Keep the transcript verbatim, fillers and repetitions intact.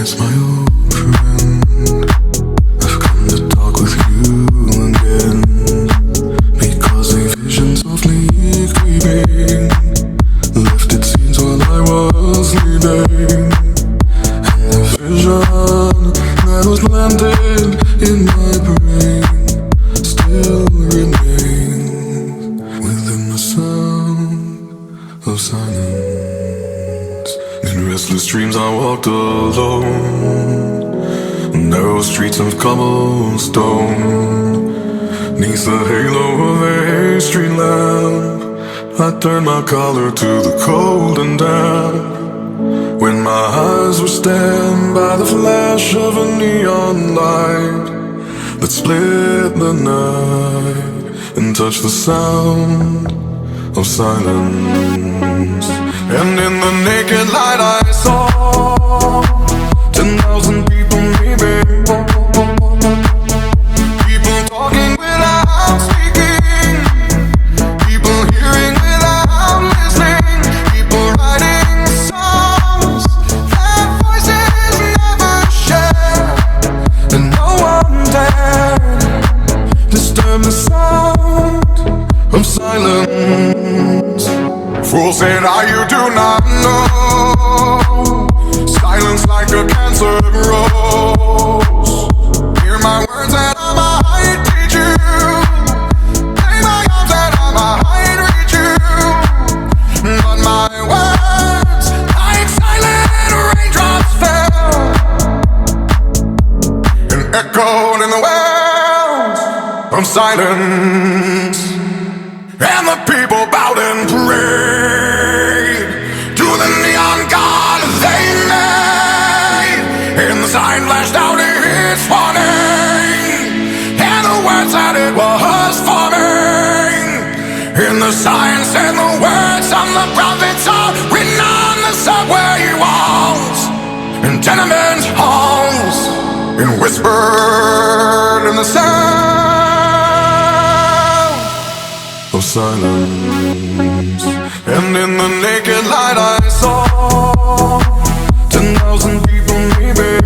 it's my old friend. I've come to talk with you again, because a vision softly creeping lifted scenes while I was sleeping, and the vision that was planted in my brain still remains within the sound of silence. In restless dreams I walked alone, narrow streets of cobblestone. Neath the halo of a street lamp, I turned my collar to the cold and damp. When my eyes were stabbed by the flash of a neon light that split the night and touched the sound of silence. And in the naked light I saw ten thousand people, maybe. People talking without speaking, people hearing without listening, people writing songs that voices never share, and no one dared disturb the sound of silence. Fools say that you do not know, silence like a cancer grows. Hear my words and I might teach you, play my arms and I might reach you, but my words like silent raindrops fell and echoed in the wells of silence. And the people bowed and prayed to the neon god they made, and the sign flashed out its warning, and the words that it was forming. And the sign said the words of the prophets are written on the subway walls and tenement halls, and whispered in the sound of silence. And in the naked light I saw ten thousand people, maybe.